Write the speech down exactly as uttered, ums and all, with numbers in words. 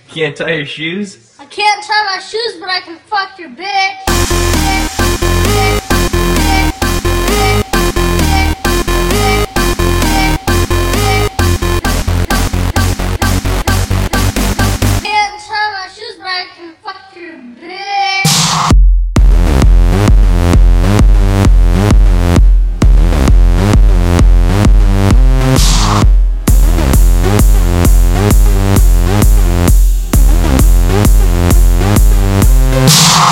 Can't tie your shoes? I can't tie my shoes, but I can fuck your bitch.